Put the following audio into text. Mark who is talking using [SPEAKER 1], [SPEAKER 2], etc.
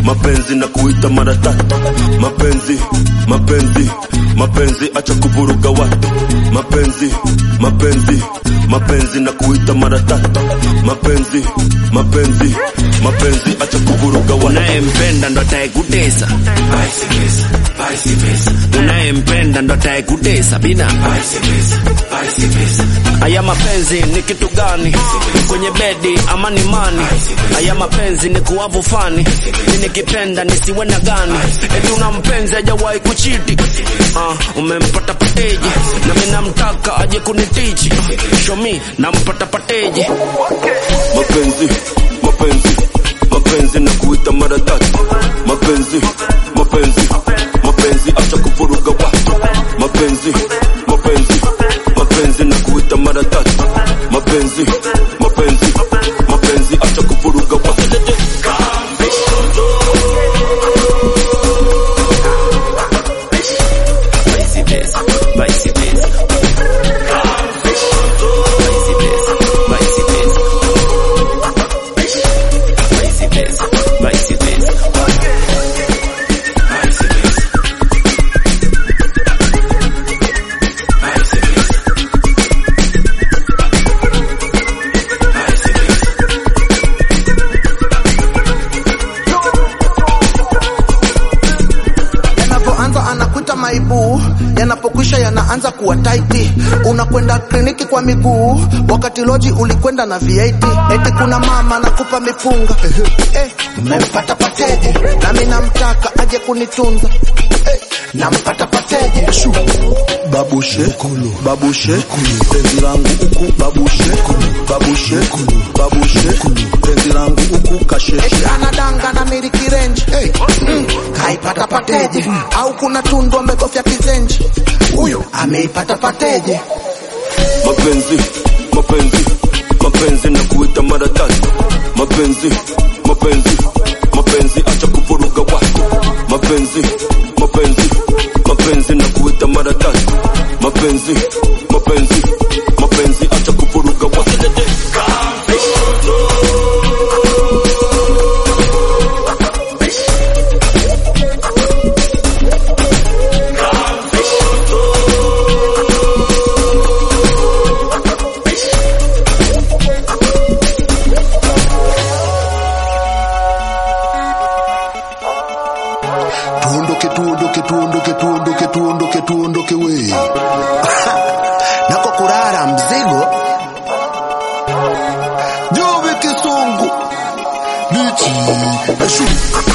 [SPEAKER 1] mapenzi na kuita mara tatu. Mapenzi, mapenzi, mapenzi acha kuvuruga watu. Mapenzi, mapenzi, mapenzi na kuita mara tatu. Mapenzi, mapenzi, mapenzi acha kuvuruga watu.
[SPEAKER 2] Unayempenda ndo atakutesa,
[SPEAKER 3] vice versa, vice versa.
[SPEAKER 2] Unayempenda ndo atakutesa bina,
[SPEAKER 3] Vice versa, vice versa.
[SPEAKER 2] Haya mapenzi ni kitu gani? Kwenye bedi ama ni mani? Haya mapenzi ni kuwavu fani. Nikipenda nisiwe na gani? Eti una mpenzi hajawahi kuchiti. Umempata pateji na mimi namtaka aje kunitichi. Show me nampata pateji.
[SPEAKER 1] Mapenzi, mapenzi, mapenzi na kuita mara tatu. Mapenzi, mapenzi, mapenzi acha kuvuruga watu. Mapenzi, mapenzi, mapenzi na kuita mara tatu. Mapenzi, mapenzi, mapenzi acha kuvuruga watu.
[SPEAKER 2] Vice versa, vice versa. Vice versa, vice versa. Vice versa, vice versa.
[SPEAKER 4] Anakuita maibu, yanapokwisha yanaanza kuwa tight. Unakwenda kliniki kwa miguu, wakati loji ulikwenda na V8. Eti kuna mama nakupa mipunga, umempata pateje, na mimi namtaka aje kunitunza, nampata pateje.
[SPEAKER 5] Babushe, babushe, penzi langu uku babushe, babushe, babushe, penzi langu uku kasheshe.
[SPEAKER 4] Eti anadanga na miliki range, kaipata pateje. Au kuna tundu amegofya kizenji, huyo ameipata pateje.
[SPEAKER 1] Mapenzi, mapenzi, mapenzi na kuita mara tatu. Mapenzi, mapenzi, mapenzi acha kuvuruga watu. Mapenzi, mapenzi, mapenzi na kuita mara tatu. Mapenzi, mapenzi, mapenzi acha kuvuruga watu.
[SPEAKER 5] Tuondoke we. Nako kurara mzigo. Jove kisungu. Bichi. Ashu.